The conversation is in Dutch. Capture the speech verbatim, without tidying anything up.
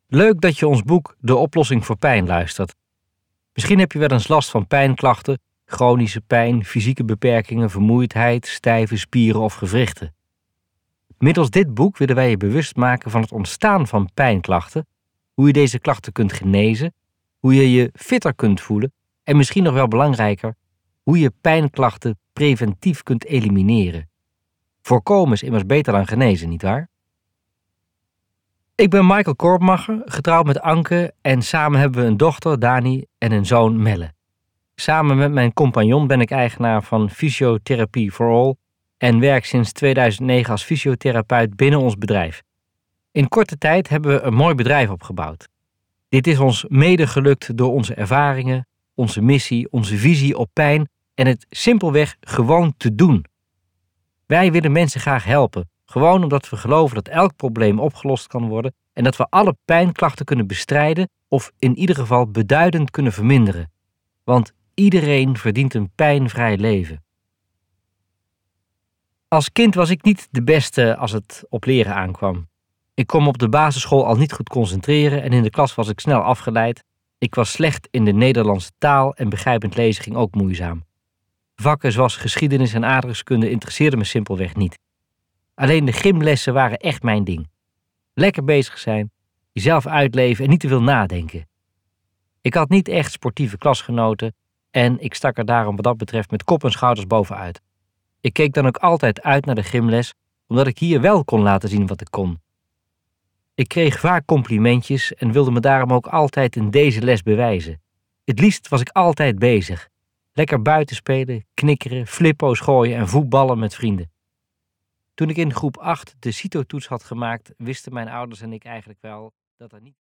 Leuk dat je ons boek De Oplossing voor Pijn luistert. Misschien heb je wel eens last van pijnklachten, chronische pijn, fysieke beperkingen, vermoeidheid, stijve spieren of gewrichten. Middels dit boek willen wij je bewust maken van het ontstaan van pijnklachten, hoe je deze klachten kunt genezen, hoe je je fitter kunt voelen en misschien nog wel belangrijker, hoe je pijnklachten preventief kunt elimineren. Voorkomen is immers beter dan genezen, nietwaar? Ik ben Michael Korbmacher, getrouwd met Anke en samen hebben we een dochter, Dani, en een zoon, Melle. Samen met mijn compagnon ben ik eigenaar van Fysiotherapie for All en werk sinds tweeduizend negen als fysiotherapeut binnen ons bedrijf. In korte tijd hebben we een mooi bedrijf opgebouwd. Dit is ons mede gelukt door onze ervaringen, onze missie, onze visie op pijn en het simpelweg gewoon te doen. Wij willen mensen graag helpen, gewoon omdat we geloven dat elk probleem opgelost kan worden en dat we alle pijnklachten kunnen bestrijden of in ieder geval beduidend kunnen verminderen. Want iedereen verdient een pijnvrij leven. Als kind was ik niet de beste als het op leren aankwam. Ik kon me op de basisschool al niet goed concentreren en in de klas was ik snel afgeleid. Ik was slecht in de Nederlandse taal en begrijpend lezen ging ook moeizaam. Vakken zoals geschiedenis en aardrijkskunde interesseerden me simpelweg niet. Alleen de gymlessen waren echt mijn ding. Lekker bezig zijn, jezelf uitleven en niet te veel nadenken. Ik had niet echt sportieve klasgenoten en ik stak er daarom wat dat betreft met kop en schouders bovenuit. Ik keek dan ook altijd uit naar de gymles, omdat ik hier wel kon laten zien wat ik kon. Ik kreeg vaak complimentjes en wilde me daarom ook altijd in deze les bewijzen. Het liefst was ik altijd bezig. Lekker buiten spelen, knikkeren, flippo's gooien en voetballen met vrienden. Toen ik in groep acht de CITO-toets had gemaakt, wisten mijn ouders en ik eigenlijk wel dat er niet...